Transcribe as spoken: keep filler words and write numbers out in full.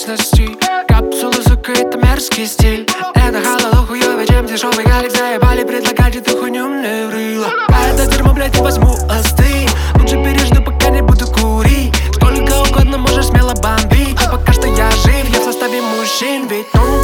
бесконечности. Капсула, сука, это мерзкий стиль. Это халал хуёвый, чем дешёвый галик. Заебали предлагать эту хуйню мне в рыло. А это дерьмо, блядь, не возьму, остынь. Лучше пережду, пока не буду курить. Сколько угодно можешь смело бомбить, но пока что я жив, я в составе мужчин. Ведь ну